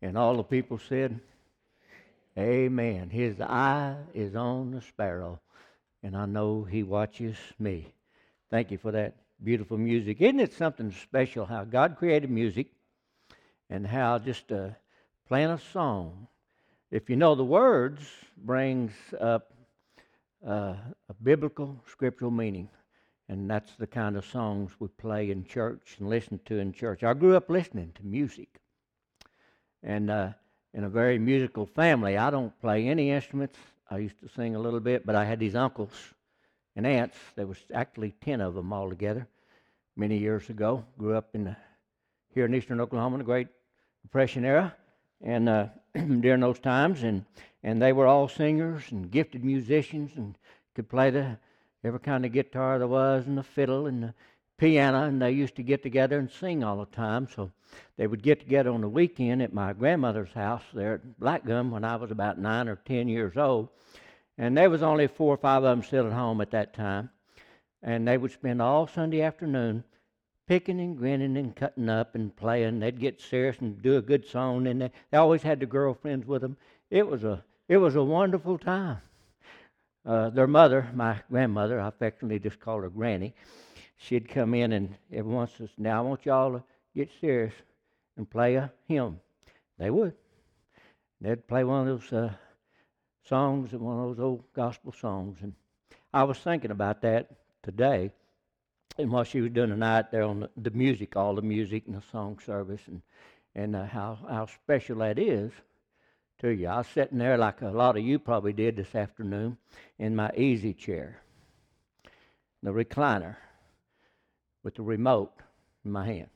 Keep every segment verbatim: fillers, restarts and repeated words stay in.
And all the people said, Amen. His eye is on the sparrow, and I know He watches me. Thank you for that beautiful music. Isn't it something special how God created music and how just uh, playing a song, if you know the words, brings up uh, a biblical, scriptural meaning. And that's the kind of songs we play in church and listen to in church. I grew up listening to music. And uh, in a very musical family, I don't play any instruments. I used to sing a little bit, but I had these uncles and aunts. There was actually ten of them all together many years ago. Grew up in the, here in eastern Oklahoma in the Great Depression era, and uh, during those times, and and they were all singers and gifted musicians and could play the every kind of guitar there was, and the fiddle and the piano, and they used to get together and sing all the time. So they would get together on the weekend at my grandmother's house there at Blackgum when I was about nine or ten years old. And there was only four or five of them still at home at that time. And they would spend all Sunday afternoon picking and grinning and cutting up and playing. They'd get serious and do a good song, and they, they always had the girlfriends with them. It was a it was a wonderful time. Uh, their mother, my grandmother, I affectionately just called her Granny, she'd come in and every once in a while, now I want y'all to get serious and play a hymn. They would. They'd play one of those uh, songs, one of those old gospel songs. And I was thinking about that today, and what she was doing tonight there on the, the music, all the music and the song service, and and uh, how how special that is to you. I was sitting there like a lot of you probably did this afternoon in my easy chair, the recliner with the remote in my hand.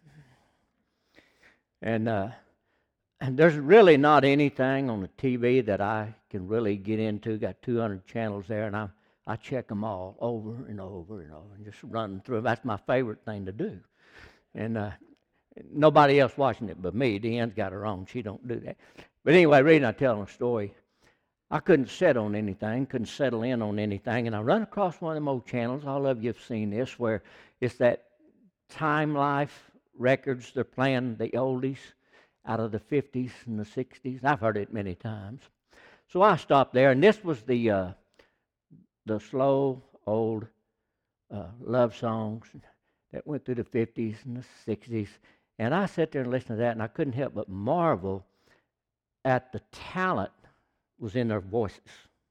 And uh, and there's really not anything on the T V that I can really get into. Got two hundred channels there, and I I check them all over and over and over and just run through them. That's my favorite thing to do. And uh, nobody else watching it but me. Deanne's got her own. She don't do that. But anyway, reading, I tell them a story. I couldn't set on anything, couldn't settle in on anything, and I run across one of them old channels. All of you have seen this, where it's that Time Life records. They're playing the oldies out of the fifties and the sixties. I've heard it many times. So I stopped there, and this was the uh, the slow old uh, love songs that went through the fifties and the sixties. And I sat there and listened to that, and I couldn't help but marvel at the talent was in their voices.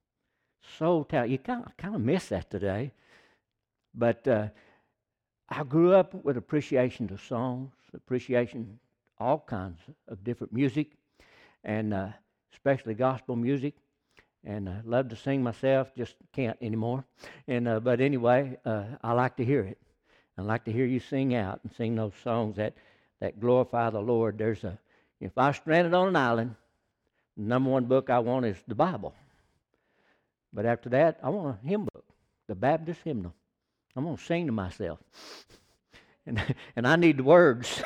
So talented. You kind of, kind of miss that today. But uh, I grew up with appreciation to songs, appreciation all kinds of different music, and uh, especially gospel music. And I love to sing myself, just can't anymore. And uh, but anyway, uh, I like to hear it. I like to hear you sing out and sing those songs that, that glorify the Lord. There's a if I was stranded on an island, the number one book I want is the Bible. But after that, I want a hymn book, the Baptist hymnal. I'm going to sing to myself. And, and I need the words.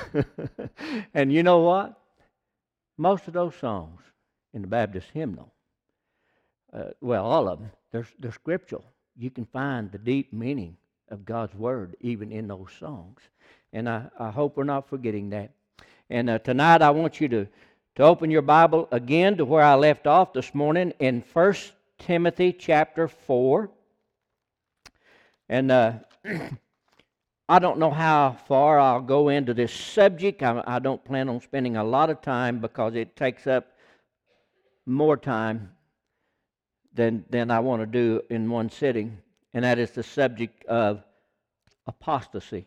And you know what? Most of those songs in the Baptist hymnal, uh, well, all of them, they're, they're scriptural. You can find the deep meaning of God's Word even in those songs. And I, I hope we're not forgetting that. And uh, tonight I want you to, to open your Bible again to where I left off this morning in First Timothy chapter four. And uh, I don't know how far I'll go into this subject. I, I don't plan on spending a lot of time because it takes up more time than, than I want to do in one sitting. And that is the subject of apostasy.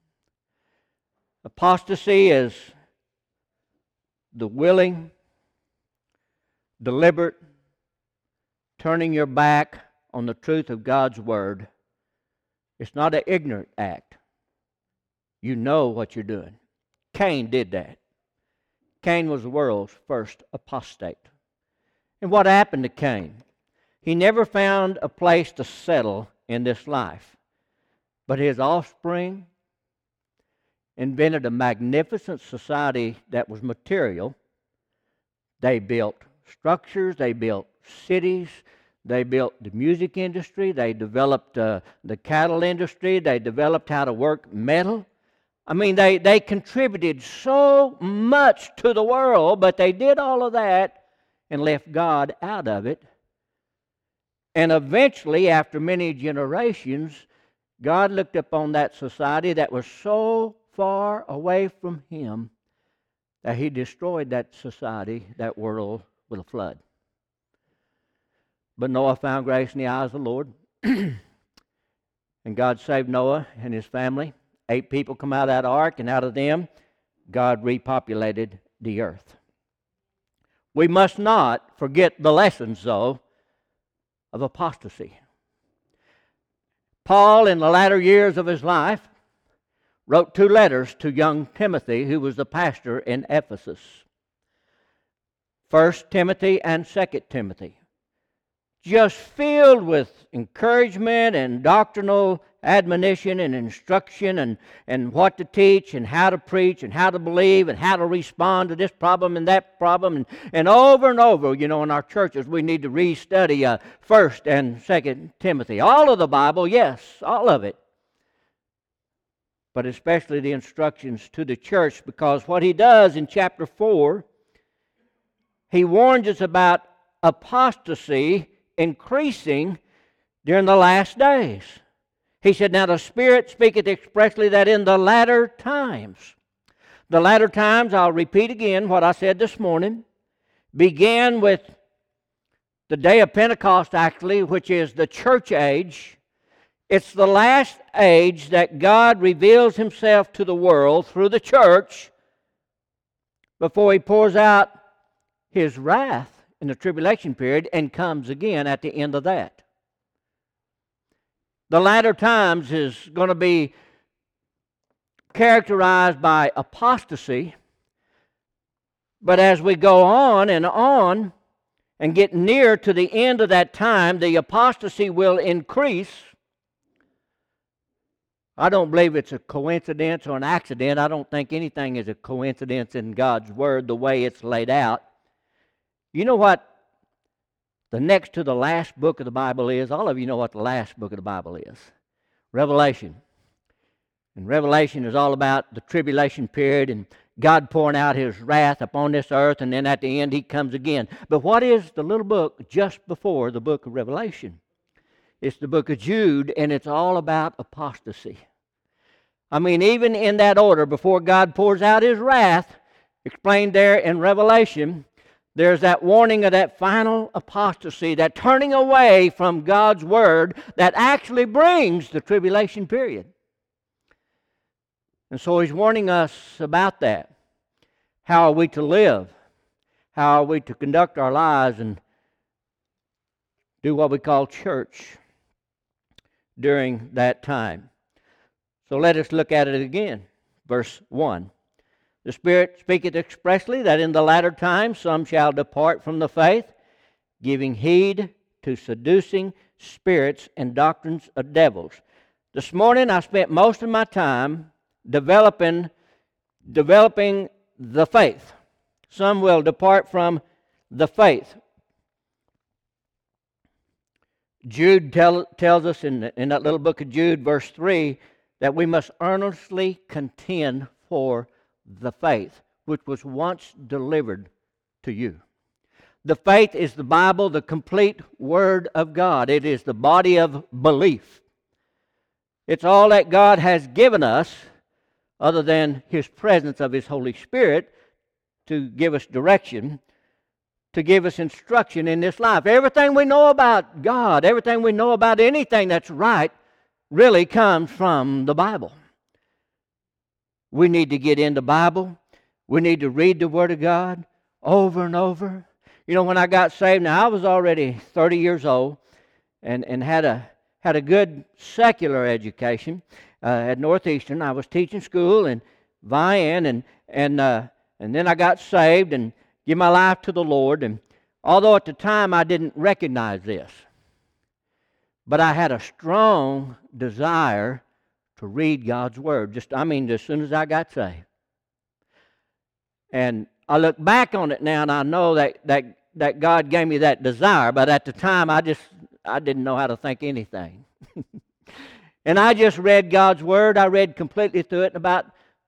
Apostasy is the willing, deliberate, turning your back on the truth of God's Word. It's not an ignorant act. You know what you're doing. Cain did that. Cain was the world's first apostate. And what happened to Cain? He never found a place to settle in this life. But his offspring invented a magnificent society that was material. They built structures, they built cities, they built the music industry, they developed uh, the cattle industry, they developed how to work metal. I mean, they, they contributed so much to the world, but they did all of that and left God out of it. And eventually, after many generations, God looked upon that society that was so far away from Him that He destroyed that society, that world, with a flood. But Noah found grace in the eyes of the Lord. And God saved Noah and his family. Eight people come out of that ark, and out of them, God repopulated the earth. We must not forget the lessons, though, of apostasy. Paul, in the latter years of his life, wrote two letters to young Timothy, who was the pastor in Ephesus. First Timothy and Second Timothy. Just filled with encouragement and doctrinal admonition and instruction and, and what to teach and how to preach and how to believe and how to respond to this problem and that problem. And, and over and over, you know, in our churches, we need to restudy uh, First and Second Timothy. All of the Bible, yes, all of it. But especially the instructions to the church, because what he does in chapter four, he warns us about apostasy increasing during the last days. He said, now the Spirit speaketh expressly that in the latter times. The latter times, I'll repeat again what I said this morning, began with the day of Pentecost, actually, which is the church age. It's the last age that God reveals Himself to the world through the church before He pours out His wrath in the tribulation period and comes again at the end of that. The latter times is going to be characterized by apostasy, but as we go on and on and get near to the end of that time, the apostasy will increase. I don't believe it's a coincidence or an accident. I don't think anything is a coincidence in God's Word the way it's laid out. You know what the next to the last book of the Bible is? All of you know what the last book of the Bible is. Revelation. And Revelation is all about the tribulation period and God pouring out His wrath upon this earth, and then at the end He comes again. But what is the little book just before the book of Revelation? It's the book of Jude, and it's all about apostasy. I mean, even in that order, before God pours out His wrath, explained there in Revelation, there's that warning of that final apostasy, that turning away from God's Word that actually brings the tribulation period. And so He's warning us about that. How are we to live? How are we to conduct our lives and do what we call church during that time? So let us look at it again. Verse one. The Spirit speaketh expressly that in the latter times some shall depart from the faith, giving heed to seducing spirits and doctrines of devils. This morning I spent most of my time developing, developing the faith. Some will depart from the faith. Jude tell, tells us in, in that little book of Jude, verse three, that we must earnestly contend for the faith which was once delivered to you. The faith is the Bible, the complete Word of God. It is the body of belief. It's all that God has given us, other than His presence of His Holy Spirit, to give us direction, to give us instruction in this life. Everything we know about God, everything we know about anything that's right, really comes from the Bible. We need to get in the Bible. We need to read the Word of God over and over. You know, when I got saved, now I was already thirty years old and, and had a had a good secular education uh, at Northeastern. I was teaching school in Vian, and and uh, and then I got saved and gave my life to the Lord. And although at the time I didn't recognize this, but I had a strong desire to read God's Word. Just, I mean, as soon as I got saved. And I look back on it now, and I know that, that, that God gave me that desire, but at the time, I just, I didn't know how to think anything. And I just read God's Word. I read completely through it in about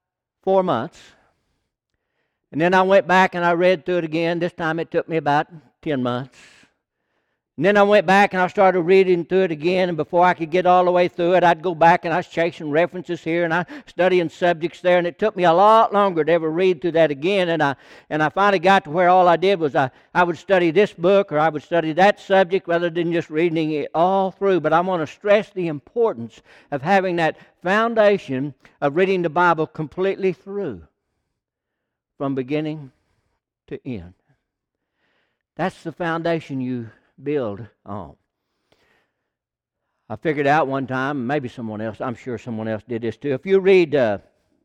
four months. And then I went back and I read through it again. This time it took me about ten months. And then I went back and I started reading through it again, and before I could get all the way through it, I'd go back and I was chasing references here and I studying subjects there, and it took me a lot longer to ever read through that again. And I and I finally got to where all I did was I, I would study this book or I would study that subject rather than just reading it all through. But I want to stress the importance of having that foundation of reading the Bible completely through, from beginning to end. That's the foundation you build on. I figured out one time, maybe someone else, I'm sure someone else did this too. If you read uh,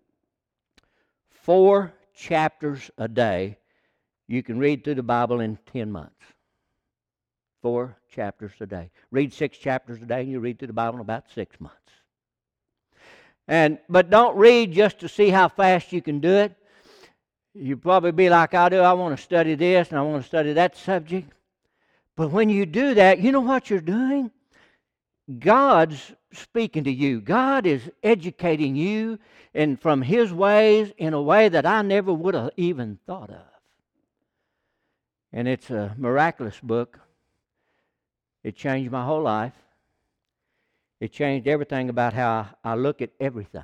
four chapters a day, you can read through the Bible in ten months. Four chapters a day. Read six chapters a day and you read through the Bible in about six months. And but don't read just to see how fast you can do it. You'll probably be like I do. I want to study this and I want to study that subject. But when you do that, you know what you're doing? God's speaking to you. God is educating you and from His ways in a way that I never would have even thought of. And it's a miraculous book. It changed my whole life. It changed everything about how I look at everything.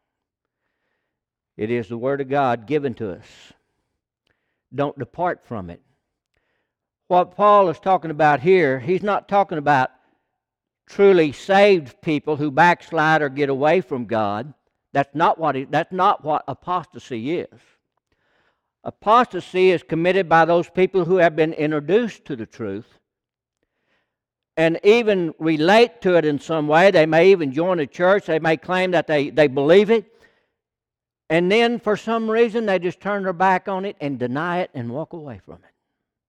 It is the Word of God given to us. Don't depart from it. What Paul is talking about here, he's not talking about truly saved people who backslide or get away from God. That's not what he, that's not what apostasy is. Apostasy is committed by those people who have been introduced to the truth and even relate to it in some way. They may even join a church. They may claim that they, they believe it. And then for some reason they just turn their back on it and deny it and walk away from it.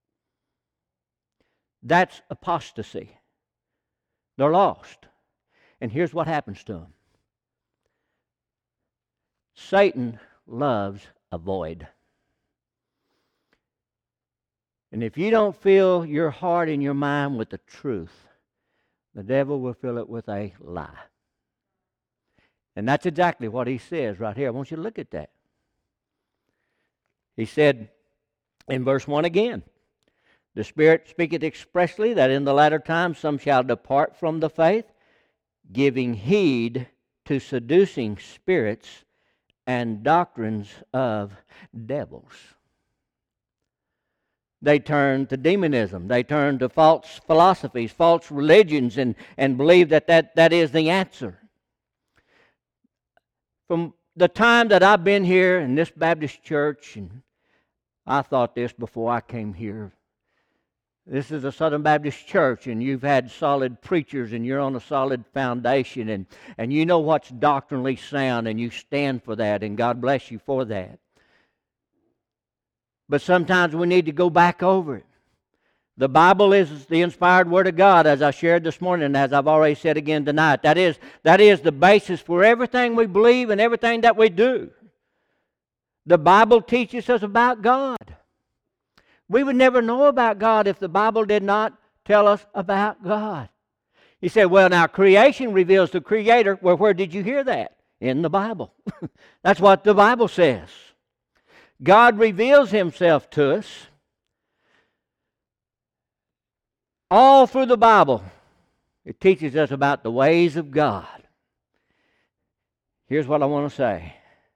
That's apostasy. They're lost. And here's what happens to them. Satan loves a void. And if you don't fill your heart and your mind with the truth, the devil will fill it with a lie. And that's exactly what he says right here. I want you to look at that. He said in verse one again, the Spirit speaketh expressly that in the latter times some shall depart from the faith, giving heed to seducing spirits and doctrines of devils. They turn to demonism. They turn to false philosophies, false religions, and, and believe that, that that is the answer. From the time that I've been here in this Baptist church, and I thought this before I came here, this is a Southern Baptist church, and you've had solid preachers, and you're on a solid foundation, and, and you know what's doctrinally sound, and you stand for that, and God bless you for that. But sometimes we need to go back over it. The Bible is the inspired Word of God, as I shared this morning, and as I've already said again tonight. That is, that is the basis for everything we believe and everything that we do. The Bible teaches us about God. We would never know about God if the Bible did not tell us about God. He said, well, now creation reveals the Creator. Well, where did you hear that? In the Bible. That's what the Bible says. God reveals Himself to us all through the Bible. It teaches us about the ways of God. Here's what I want to say.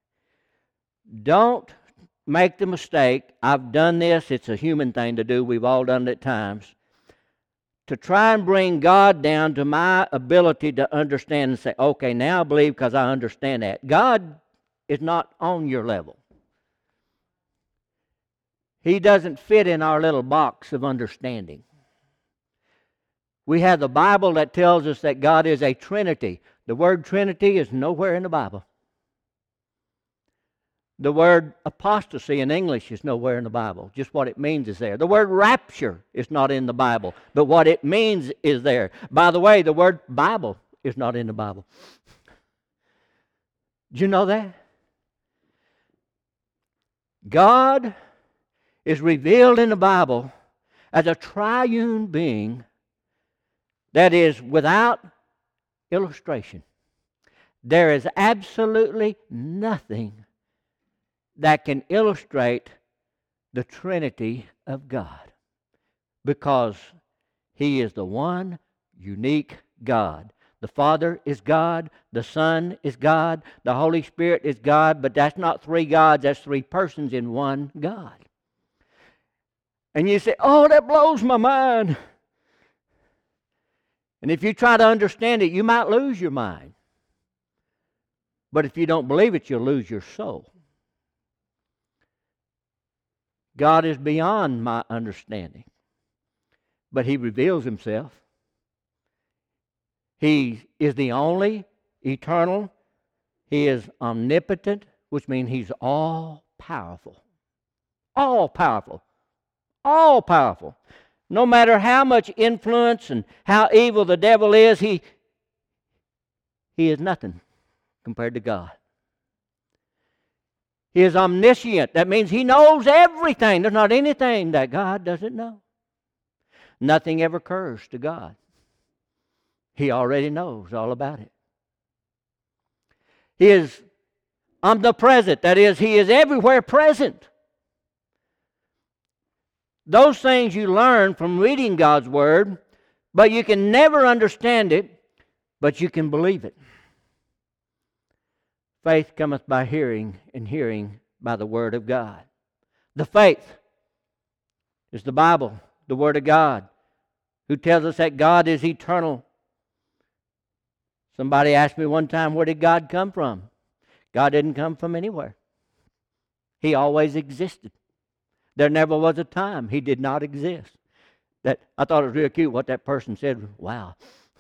Don't make the mistake, I've done this, it's a human thing to do, we've all done it at times, to try and bring God down to my ability to understand and say, okay, now I believe because I understand that. God is not on your level. He doesn't fit in our little box of understanding. We have the Bible that tells us that God is a Trinity. The word Trinity is nowhere in the Bible. The word apostasy in English is nowhere in the Bible. Just what it means is there. The word rapture is not in the Bible, but what it means is there. By the way, the word Bible is not in the Bible. Did you know that? God is revealed in the Bible as a triune being that is without illustration. There is absolutely nothing that can illustrate the Trinity of God, because He is the one unique God. The Father is God, the Son is God, the Holy Spirit is God, but that's not three gods, that's three persons in one God. And you say, oh, that blows my mind. And if you try to understand it, you might lose your mind. But if you don't believe it, you'll lose your soul. God is beyond my understanding, but He reveals Himself. He is the only eternal. He is omnipotent, which means He's all-powerful. All-powerful. All-powerful. No matter how much influence and how evil the devil is, he, he is nothing compared to God. He is omniscient. That means He knows everything. There's not anything that God doesn't know. Nothing ever occurs to God. He already knows all about it. He is omnipresent. That is, He is everywhere present. Those things you learn from reading God's Word, but you can never understand it, but you can believe it. Faith cometh by hearing, and hearing by the Word of God. The faith is the Bible, the Word of God, who tells us that God is eternal. Somebody asked me one time, where did God come from? God didn't come from anywhere. He always existed. There never was a time He did not exist. That I thought it was real cute what that person said. Wow.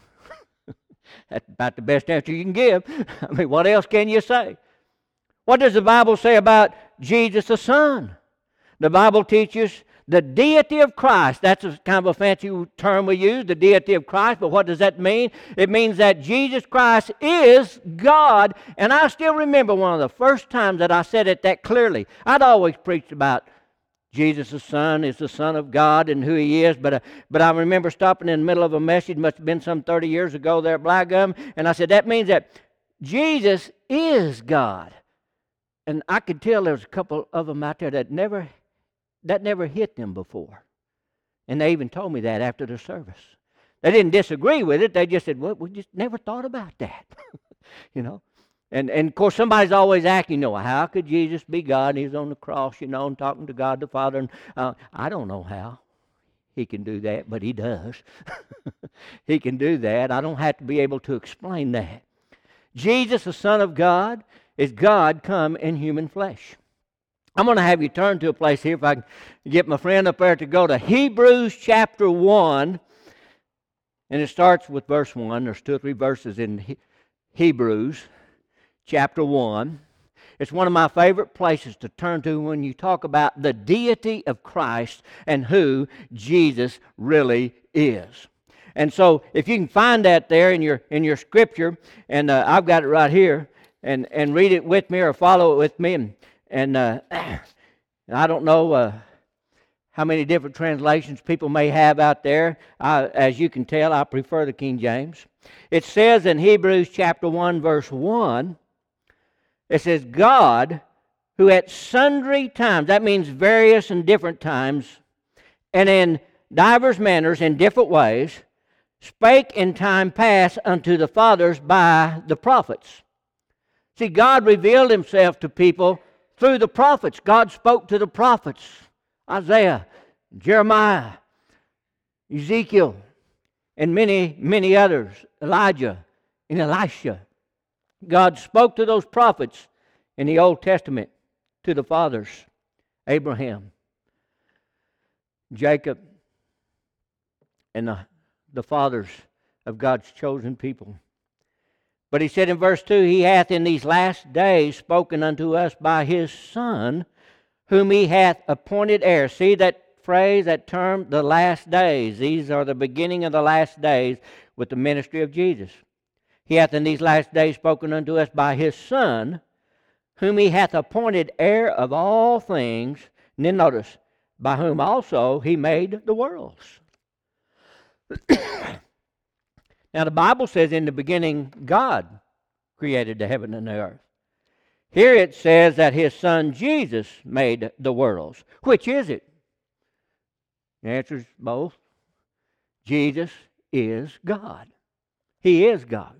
That's about the best answer you can give. I mean, what else can you say? What does the Bible say about Jesus the Son? The Bible teaches the deity of Christ. That's a kind of a fancy term we use, the deity of Christ. But what does that mean? It means that Jesus Christ is God. And I still remember one of the first times that I said it that clearly. I'd always preached about Jesus the Son is the Son of God and who He is. But uh, but I remember stopping in the middle of a message, must have been some thirty years ago there at Black Gum, and I said, that means that Jesus is God. And I could tell there was a couple of them out there that never, that never hit them before. And they even told me that after the service. They didn't disagree with it. They just said, well, we just never thought about that. You know. And, and of course, somebody's always asking, you know, how could Jesus be God? He's on the cross, you know, and talking to God the Father. And uh, I don't know how He can do that, but He does. He can do that. I don't have to be able to explain that. Jesus, the Son of God, is God come in human flesh. I'm going to have you turn to a place here, if I can get my friend up there to go to Hebrews chapter one. And it starts with verse one. There's two or three verses in he- Hebrews. Chapter one. It's one of my favorite places to turn to when you talk about the deity of Christ and who Jesus really is. And so if you can find that there in your in your scripture, and uh, I've got it right here, and, and read it with me or follow it with me. And, and uh, I don't know uh, how many different translations people may have out there. I, as you can tell, I prefer the King James. It says in Hebrews chapter one, verse one, it says, God, who at sundry times, that means various and different times, and in divers manners, in different ways, spake in time past unto the fathers by the prophets. See, God revealed Himself to people through the prophets. God spoke to the prophets, Isaiah, Jeremiah, Ezekiel, and many, many others, Elijah and Elisha. God spoke to those prophets in the Old Testament, to the fathers, Abraham, Jacob, and the, the fathers of God's chosen people. But He said in verse two, He hath in these last days spoken unto us by His Son, whom He hath appointed heir. See that phrase, that term, the last days. These are the beginning of the last days with the ministry of Jesus. He hath in these last days spoken unto us by His Son, whom He hath appointed heir of all things. And then notice, by whom also He made the worlds. Now the Bible says in the beginning, God created the heaven and the earth. Here it says that his Son Jesus made the worlds. Which is it? The answer is both. Jesus is God. He is God.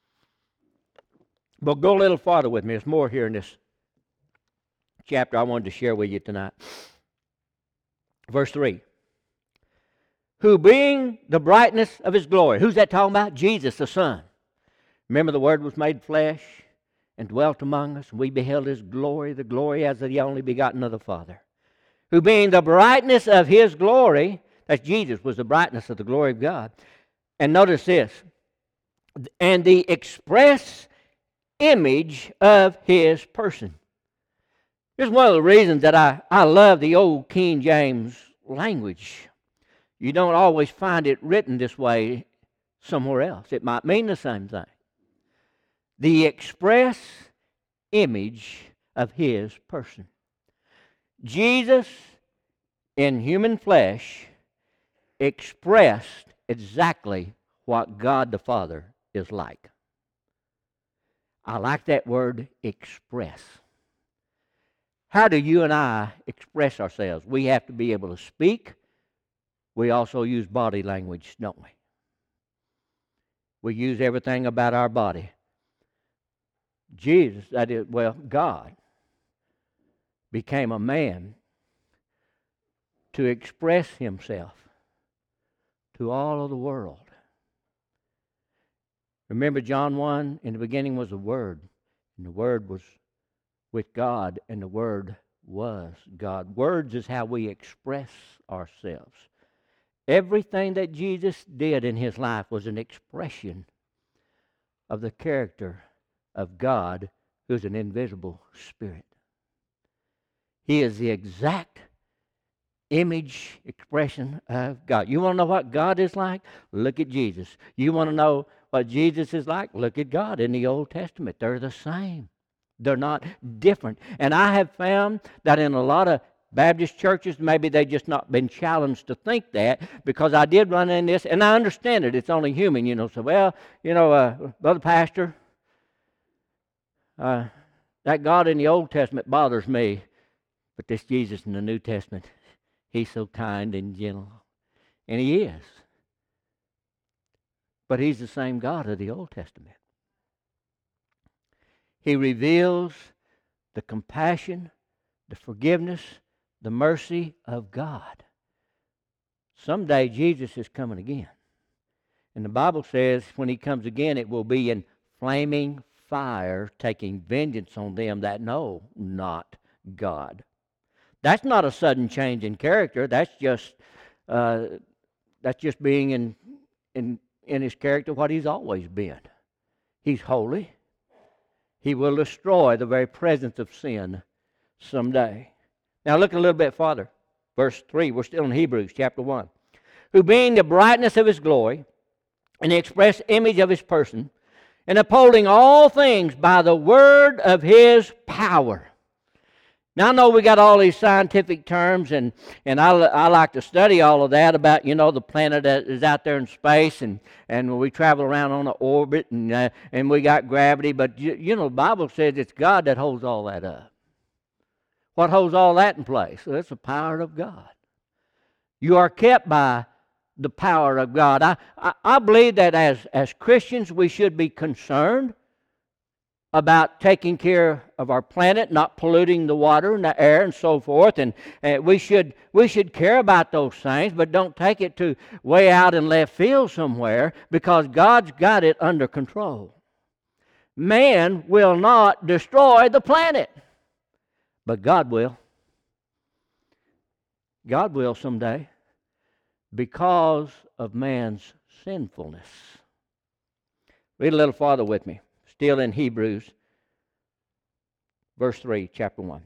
But go a little farther with me. There's more here in this chapter I wanted to share with you tonight. Verse three. Who being the brightness of his glory. Who's that talking about? Jesus, the Son. Remember, the Word was made flesh and dwelt among us, and we beheld his glory, the glory as of the only begotten of the Father. Who being the brightness of his glory, that's Jesus, was the brightness of the glory of God. And notice this, and the express image of his person. This is one of the reasons that I, I love the old King James language. You don't always find it written this way somewhere else. It might mean the same thing. The express image of his person. Jesus, in human flesh, expressed exactly what God the Father is like. I like that word, express. How do you and I express ourselves? We have to be able to speak. We also use body language, don't we? We use everything about our body. Jesus, that is, well, God became a man to express himself to all of the world. Remember John one, in the beginning was the Word, and the Word was with God, and the Word was God. Words is how we express ourselves. Everything that Jesus did in his life was an expression of the character of God, who's an invisible spirit. He is the exact image, expression of God. You want to know what God is like? Look at Jesus. You want to know what Jesus is like? Look at God in the Old Testament. They're the same. They're not different. And I have found that in a lot of Baptist churches, maybe they've just not been challenged to think that, because I did run in this, and I understand it. It's only human, you know. So, well, you know, uh, Brother Pastor, uh, that God in the Old Testament bothers me, but this Jesus in the New Testament, he's so kind and gentle. And he is. But he's the same God of the Old Testament. He reveals the compassion, the forgiveness, the mercy of God. Someday Jesus is coming again. And the Bible says when he comes again, it will be in flaming fire, taking vengeance on them that know not God. That's not a sudden change in character. That's just uh, that's just being in in in his character what he's always been. He's holy. He will destroy the very presence of sin someday. Now look a little bit farther. Verse three, we're still in Hebrews chapter one. Who being the brightness of his glory and the express image of his person, and upholding all things by the word of his power. Now I know we got all these scientific terms, and, and I, I like to study all of that about, you know, the planet that is out there in space, and, and we travel around on an orbit, and, uh, and we got gravity, but, you, you know, the Bible says it's God that holds all that up. What holds all that in place? Well, it's the power of God. You are kept by the power of God. I, I, I believe that as, as Christians we should be concerned about taking care of our planet, not polluting the water and the air and so forth. And uh, we should we should care about those things, but don't take it to way out in left field somewhere, because God's got it under control. Man will not destroy the planet, but God will. God will someday, because of man's sinfulness. Read a little farther with me. Still in Hebrews, verse three, chapter one.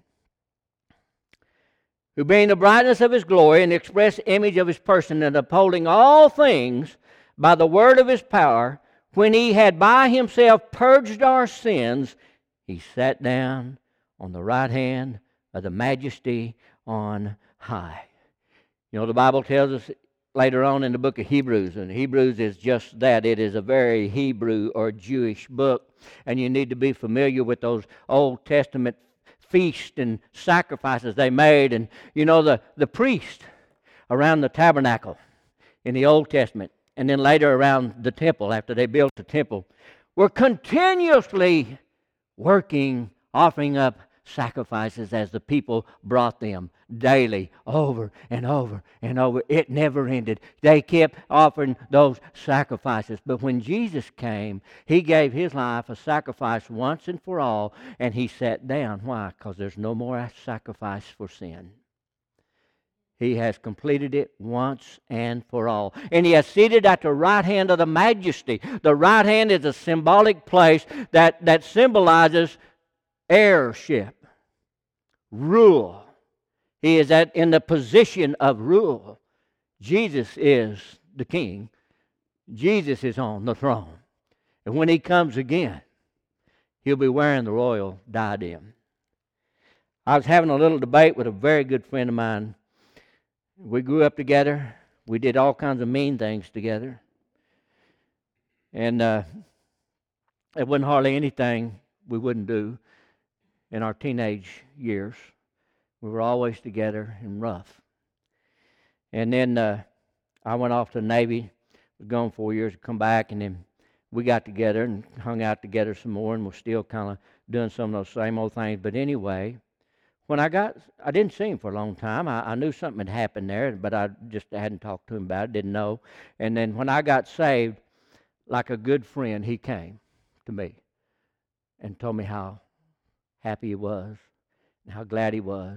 Who being the brightness of his glory and the express image of his person, and upholding all things by the word of his power, when he had by himself purged our sins, he sat down on the right hand of the majesty on high. You know, the Bible tells us later on in the book of Hebrews, and Hebrews is just that. It is a very Hebrew or Jewish book, and you need to be familiar with those Old Testament feasts and sacrifices they made. And you know, the, the priest around the tabernacle in the Old Testament, and then later around the temple after they built the temple, were continuously working, offering up sacrifices as the people brought them daily, over and over and over. It never ended. They kept offering those sacrifices. But when Jesus came, He gave His life a sacrifice once and for all, and He sat down. Why? Because there's no more sacrifice for sin. He has completed it once and for all. And He has seated at the right hand of the Majesty. The right hand is a symbolic place that, that symbolizes heirship, rule. He is at, in the position of rule. Jesus is the king. Jesus is on the throne. And when He comes again, He'll be wearing the royal diadem. I was having a little debate with a very good friend of mine. We grew up together. We did all kinds of mean things together. And uh, there wasn't hardly anything we wouldn't do in our teenage years. We were always together and rough. And then uh, I went off to the Navy, was gone four years, come back, and then we got together and hung out together some more, and we're still kind of doing some of those same old things. But anyway, when I got, I didn't see him for a long time. I, I knew something had happened there, but I just hadn't talked to him about it, didn't know. And then when I got saved, like a good friend, he came to me and told me how happy he was and how glad he was.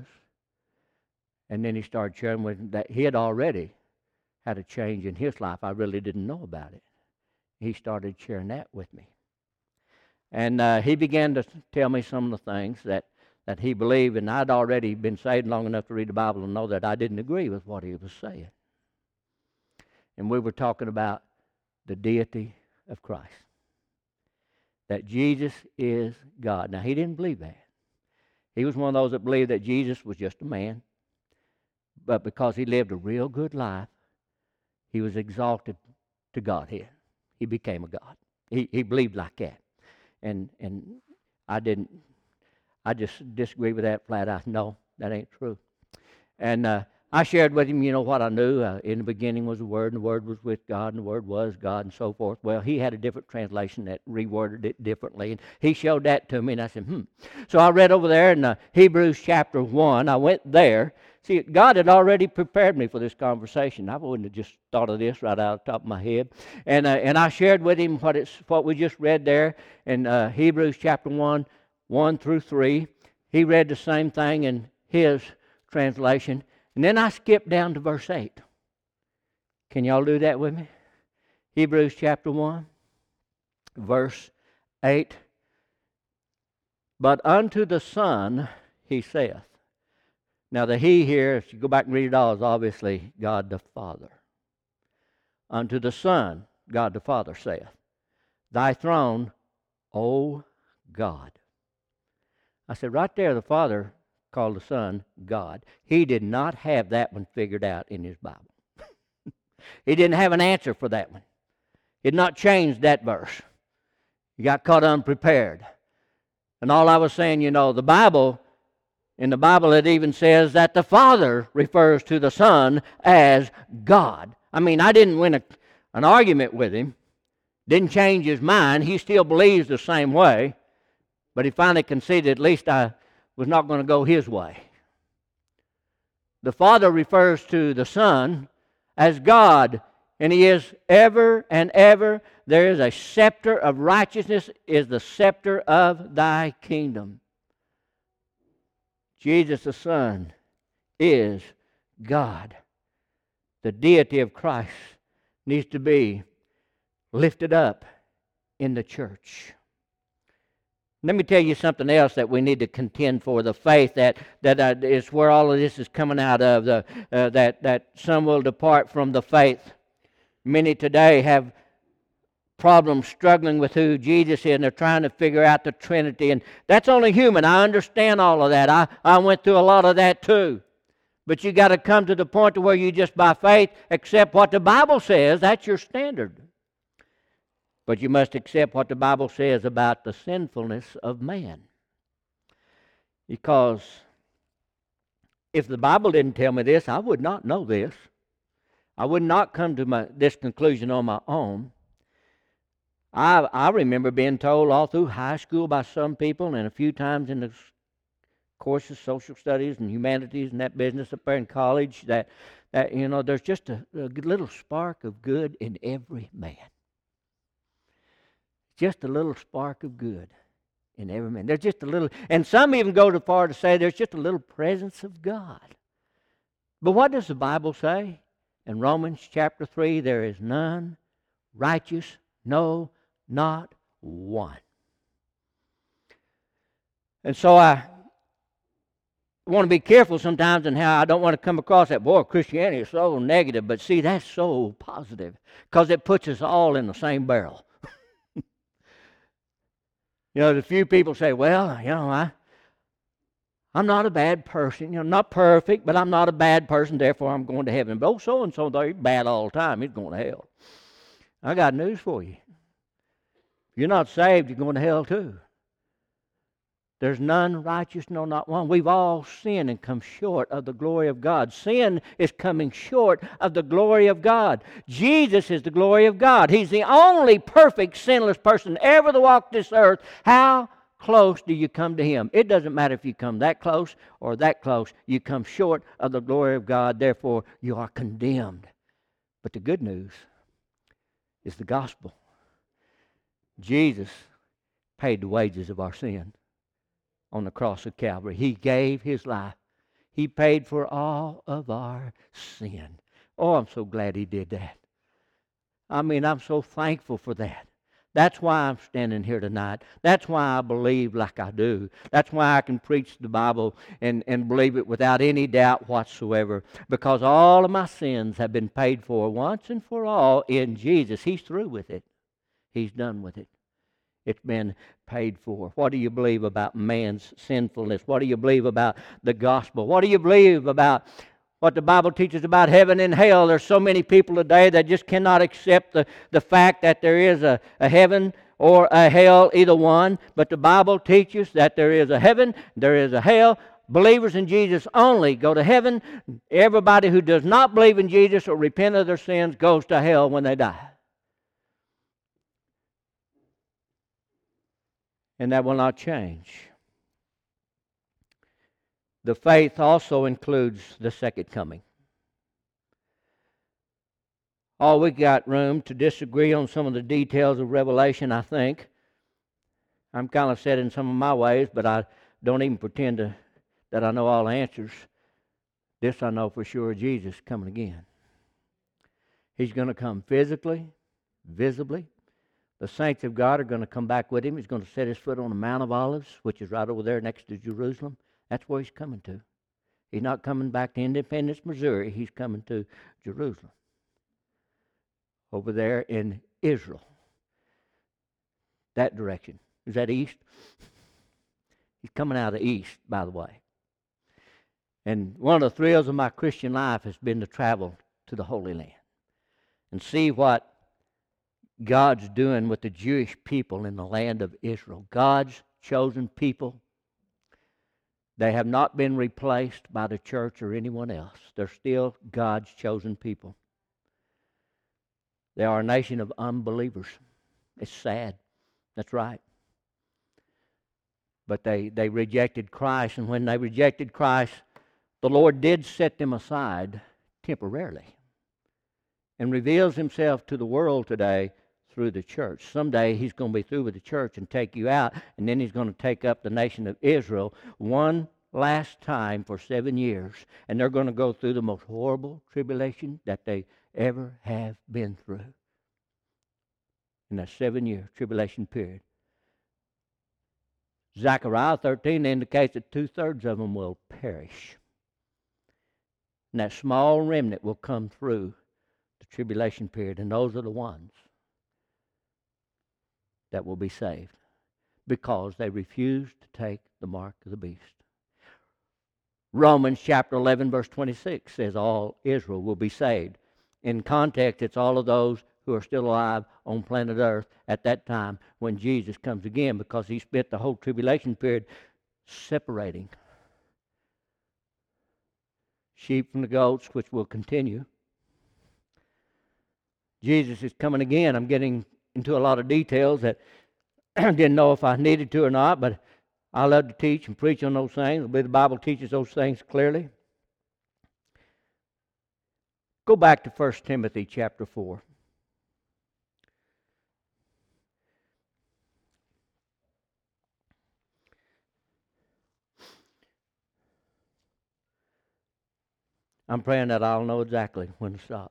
And then he started sharing with me that he had already had a change in his life. I really didn't know about it. He started sharing that with me. And uh, he began to tell me some of the things that, that he believed, and I'd already been saved long enough to read the Bible and know that I didn't agree with what he was saying. And we were talking about the deity of Christ. That Jesus is God. Now, he didn't believe that. He was one of those that believed that Jesus was just a man. But because he lived a real good life, he was exalted to Godhead. He became a God. He he believed like that. And and I didn't, I just disagree with that flat out. No, that ain't true. And uh, I shared with him, you know, what I knew. Uh, in the beginning was the Word, and the Word was with God, and the Word was God, and so forth. Well, he had a different translation that reworded it differently, and he showed that to me, and I said, hmm. So I read over there in uh, Hebrews chapter one. I went there. See, God had already prepared me for this conversation. I wouldn't have just thought of this right out of the top of my head. And uh, and I shared with him what it's what we just read there in uh, Hebrews chapter one, one through three. He read the same thing in his translation. And then I skipped down to verse eight. Can y'all do that with me? Hebrews chapter one, verse eight. But unto the Son he saith. Now the he here, if you go back and read it all, is obviously God the Father. Unto the Son, God the Father saith, Thy throne, O God. I said, right there, the Father called the Son God. He did not have that one figured out in his Bible. He didn't have an answer for that one. He had not changed that verse. He got caught unprepared. And all I was saying, you know, the Bible, in the Bible it even says that the Father refers to the Son as God. I mean, I didn't win a, an argument with him. Didn't change his mind. He still believes the same way. But he finally conceded, at least I was not going to go his way. The Father refers to the Son as God, and He is ever and ever. There is a scepter of righteousness, is the scepter of Thy kingdom. Jesus the Son is God. The deity of Christ needs to be lifted up in the church. Let me tell you something else that we need to contend for. The faith that, that uh, is where all of this is coming out of. The, uh, that, that some will depart from the faith. Many today have problems struggling with who Jesus is, and they're trying to figure out the Trinity. And that's only human. I understand all of that. I, I went through a lot of that too. But you got to come to the point to where you just by faith accept what the Bible says. That's your standard. But you must accept what the Bible says about the sinfulness of man. Because if the Bible didn't tell me this, I would not know this. I would not come to my, this conclusion on my own. I, I remember being told all through high school by some people and a few times in the courses, social studies and humanities and that business up there in college, that, that you know, there's just a, a little spark of good in every man. Just a little spark of good in every man. There's just a little, and some even go so far to say there's just a little presence of God. But what does the Bible say? In Romans chapter three, there is none righteous, no, not one. And so I want to be careful sometimes in how I don't want to come across that, boy, Christianity is so negative. But see, that's so positive because it puts us all in the same barrel. You know, the few people say, well, you know, I, I'm not a bad person. You know, I'm not perfect, but I'm not a bad person, therefore I'm going to heaven. But oh, so-and-so, they're bad all the time. He's going to hell. I got news for you. If you're not saved, you're going to hell too. There's none righteous, no, not one. We've all sinned and come short of the glory of God. Sin is coming short of the glory of God. Jesus is the glory of God. He's the only perfect, sinless person ever to walk this earth. How close do you come to Him? It doesn't matter if you come that close or that close. You come short of the glory of God. Therefore, you are condemned. But the good news is the gospel. Jesus paid the wages of our sin on the cross of Calvary. He gave His life. He paid for all of our sin. Oh, I'm so glad He did that. I mean, I'm so thankful for that. That's why I'm standing here tonight. That's why I believe like I do. That's why I can preach the Bible and, and believe it without any doubt whatsoever. Because all of my sins have been paid for once and for all in Jesus. He's through with it. He's done with it. It's been paid for. What do you believe about man's sinfulness? What do you believe about the gospel? What do you believe about what the Bible teaches about heaven and hell? There's so many people today that just cannot accept the, the fact that there is a, a heaven or a hell, either one. But the Bible teaches that there is a heaven, there is a hell. Believers in Jesus only go to heaven. Everybody who does not believe in Jesus or repent of their sins goes to hell when they die. And that will not change. The faith also includes the second coming. Oh, we got room to disagree on some of the details of Revelation, I think. I'm kind of set in some of my ways, but I don't even pretend to, that I know all the answers. This I know for sure, Jesus coming again. He's going to come physically, visibly. The saints of God are going to come back with Him. He's going to set His foot on the Mount of Olives, which is right over there next to Jerusalem. That's where He's coming to. He's not coming back to Independence, Missouri. He's coming to Jerusalem. Over there in Israel. That direction. Is that east? He's coming out of the east, by the way. And one of the thrills of my Christian life has been to travel to the Holy Land and see what God's doing with the Jewish people in the land of Israel. God's chosen people. They have not been replaced by the church or anyone else. They're still God's chosen people. They are a nation of unbelievers. It's sad. That's right. But they, they rejected Christ, and when they rejected Christ, the Lord did set them aside temporarily and reveals Himself to the world today through the church. Someday He's going to be through with the church and take you out, and then He's going to take up the nation of Israel one last time for seven years, and they're going to go through the most horrible tribulation that they ever have been through in that seven-year tribulation period. Zechariah thirteen indicates that two-thirds of them will perish. And that small remnant will come through the tribulation period, and those are the ones that will be saved because they refused to take the mark of the beast. Romans chapter eleven, verse twenty-six says all Israel will be saved. In context, it's all of those who are still alive on planet Earth at that time when Jesus comes again, because he spent the whole tribulation period separating sheep from the goats, which will continue. Jesus is coming again. I'm getting into a lot of details that I didn't know if I needed to or not, but I love to teach and preach on those things. I believe the Bible teaches those things clearly. Go back to First Timothy chapter four. I'm praying that I'll know exactly when to stop.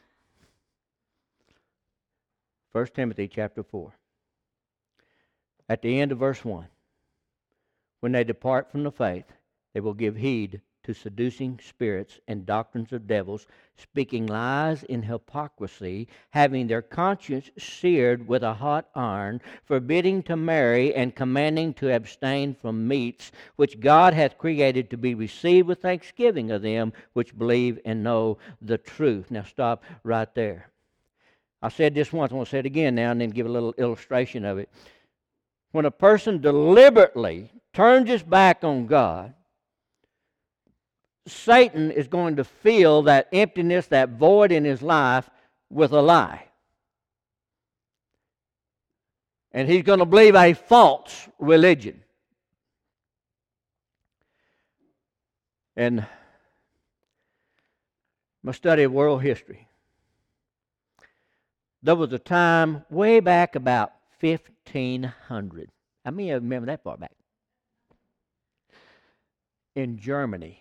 First Timothy chapter four. At the end of verse one. When they depart from the faith, they will give heed to seducing spirits and doctrines of devils, speaking lies in hypocrisy, having their conscience seared with a hot iron, forbidding to marry and commanding to abstain from meats, which God hath created to be received with thanksgiving of them which believe and know the truth. Now stop right there. I said this once, I'm going to say it again now and then give a little illustration of it. When a person deliberately turns his back on God, Satan is going to fill that emptiness, that void in his life with a lie. And he's going to believe a false religion. And my study of world history, there was a time way back about fifteen hundred. How many of you remember that far back? In Germany.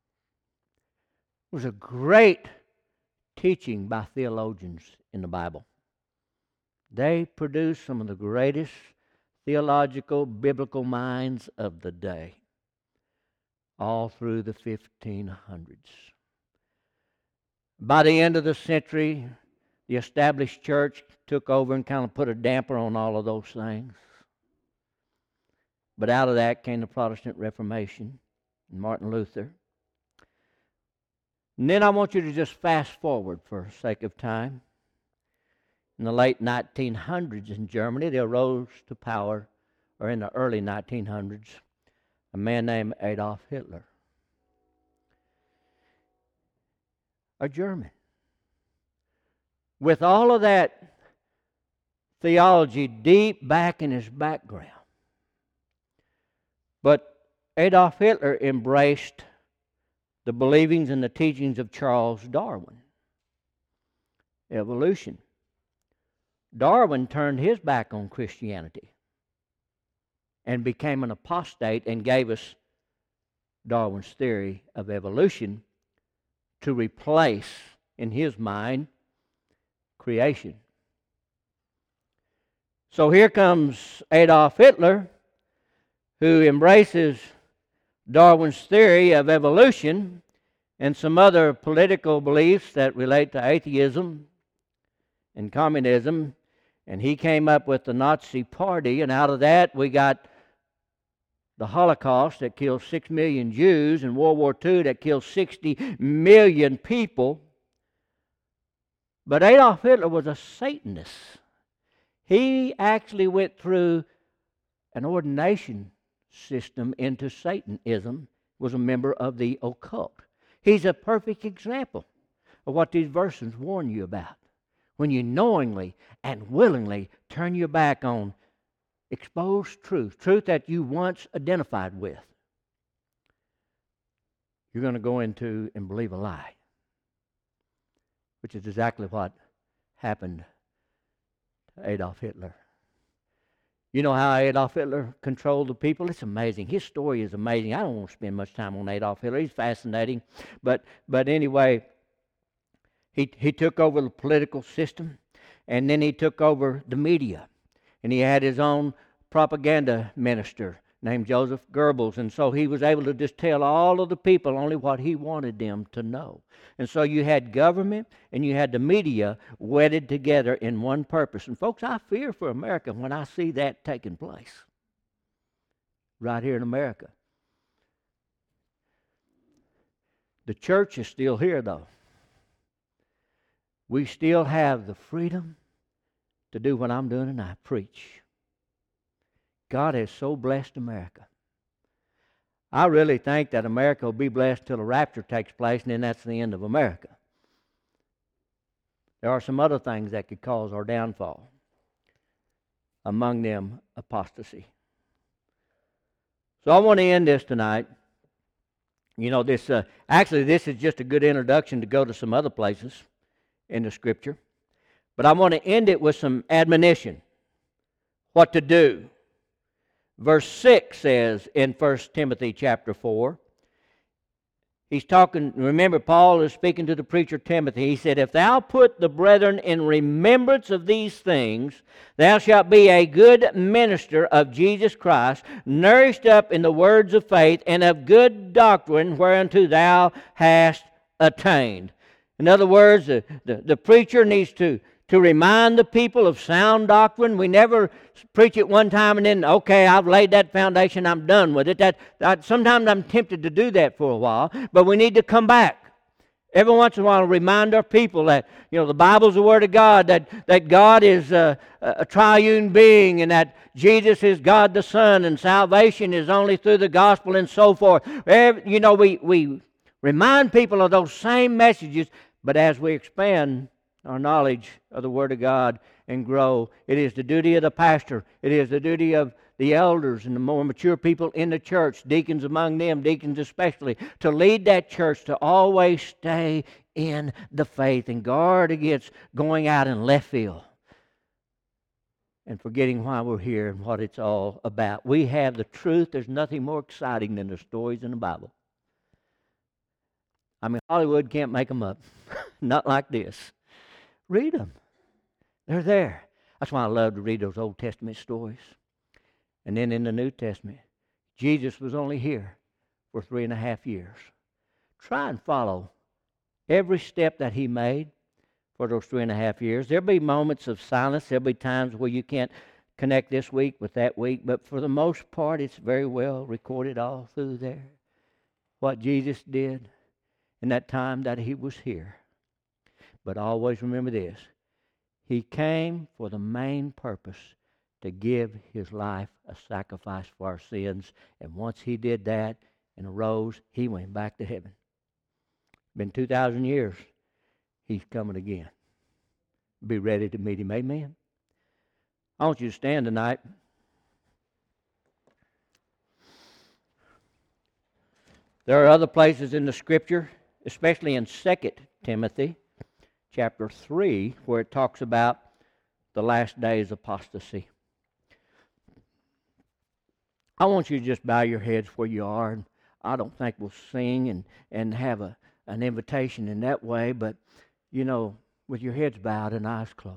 It was a great teaching by theologians in the Bible. They produced some of the greatest theological, biblical minds of the day, all through the fifteen hundreds. By the end of the century, the established church took over and kind of put a damper on all of those things. But out of that came the Protestant Reformation and Martin Luther. And then I want you to just fast forward for sake of time. In the late nineteen hundreds in Germany, there rose to power, or in the early nineteen hundreds, a man named Adolf Hitler. A German. With all of that theology deep back in his background. But Adolf Hitler embraced the believings and the teachings of Charles Darwin. Evolution. Darwin turned his back on Christianity and became an apostate and gave us Darwin's theory of evolution to replace, in his mind, creation. So here comes Adolf Hitler, who embraces Darwin's theory of evolution and some other political beliefs that relate to atheism and communism. And he came up with the Nazi Party, and out of that we got the Holocaust that killed six million Jews, and World War Two that killed sixty million people. But Adolf Hitler was a Satanist. He actually went through an ordination system into Satanism, was a member of the occult. He's a perfect example of what these verses warn you about. When you knowingly and willingly turn your back on exposed truth, truth that you once identified with, you're going to go into and believe a lie, which is exactly what happened to Adolf Hitler. You know how Adolf Hitler controlled the people? It's amazing. His story is amazing. I don't want to spend much time on Adolf Hitler. He's fascinating. But but anyway, he he took over the political system, and then he took over the media. And he had his own propaganda minister named Joseph Goebbels. And so he was able to just tell all of the people only what he wanted them to know. And so you had government and you had the media wedded together in one purpose. And folks, I fear for America when I see that taking place right here in America. The church is still here, though. We still have the freedom to do what I'm doing tonight, preach. God has so blessed America. I really think that America will be blessed till the rapture takes place, and then that's the end of America. There are some other things that could cause our downfall. Among them, apostasy. So I want to end this tonight. You know, this uh, actually this is just a good introduction to go to some other places in the Scripture. But I want to end it with some admonition. What to do. Verse six says in First Timothy chapter four, he's talking, remember Paul is speaking to the preacher Timothy. He said, if thou put the brethren in remembrance of these things, thou shalt be a good minister of Jesus Christ, nourished up in the words of faith and of good doctrine whereunto thou hast attained. In other words, the, the, the preacher needs to to remind the people of sound doctrine. We never preach it one time and then, okay, I've laid that foundation, I'm done with it. That, that Sometimes I'm tempted to do that for a while, but we need to come back. Every once in a while, remind our people that, you know, the Bible's the Word of God, that, that God is a, a triune being, and that Jesus is God the Son, and salvation is only through the gospel and so forth. Every, you know, we, we remind people of those same messages, but as we expand our knowledge of the Word of God and grow, it is the duty of the pastor, it is the duty of the elders and the more mature people in the church, deacons among them, deacons especially, to lead that church to always stay in the faith and guard against going out in left field and forgetting why we're here and what it's all about. We have the truth. There's nothing more exciting than the stories in the Bible. I mean, Hollywood can't make them up. Not like this. Read them. They're there. That's why I love to read those Old Testament stories. And then in the New Testament, Jesus was only here for three and a half years. Try and follow every step that He made for those three and a half years. There'll be moments of silence. There'll be times where you can't connect this week with that week. But for the most part, it's very well recorded all through there. What Jesus did in that time that He was here. But always remember this. He came for the main purpose to give His life a sacrifice for our sins. And once He did that and arose, He went back to heaven. Been two thousand years. He's coming again. Be ready to meet Him. Amen. I want you to stand tonight. There are other places in the Scripture, especially in Second Timothy chapter three, where it talks about the last days apostasy. I want you to just bow your heads where you are. And I don't think we'll sing and, and have a, an invitation in that way, but, you know, with your heads bowed and eyes closed.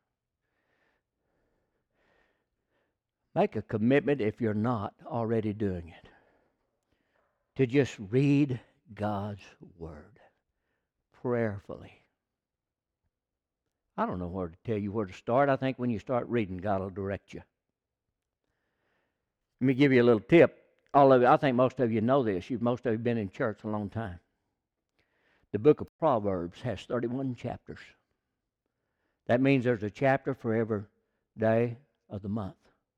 Make a commitment, if you're not already doing it, to just read God's Word prayerfully. I don't know where to tell you where to start. I think when you start reading, God will direct you. Let me give you a little tip. All of you, I think most of you know this. You've most of you been in church a long time. The book of Proverbs has thirty-one chapters. That means there's a chapter for every day of the month.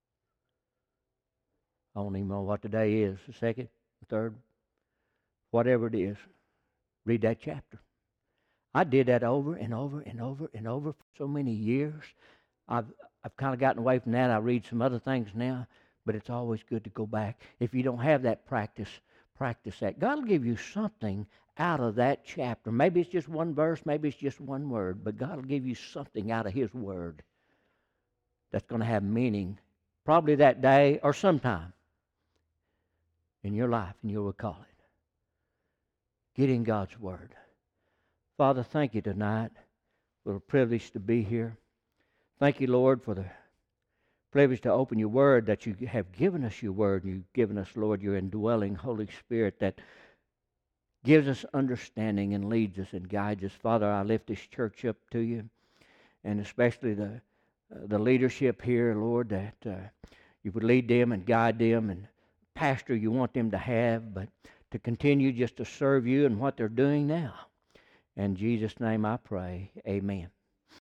I don't even know what the day is, the second, the third, whatever it is. Read that chapter. I did that over and over and over and over for so many years. I've I've kind of gotten away from that. I read some other things now, but it's always good to go back. If you don't have that practice, practice that. God will give you something out of that chapter. Maybe it's just one verse, maybe it's just one word, but God will give you something out of His Word that's going to have meaning, probably that day or sometime in your life, and you'll recall it. Get in God's Word. Father, thank you tonight for the privilege to be here. Thank you, Lord, for the privilege to open your Word, that you have given us your Word, and you've given us, Lord, your indwelling Holy Spirit that gives us understanding and leads us and guides us. Father, I lift this church up to you, and especially the uh, the leadership here, Lord, that uh, you would lead them and guide them, and pastor you want them to have, but to continue just to serve you and what they're doing now. In Jesus' name I pray, amen.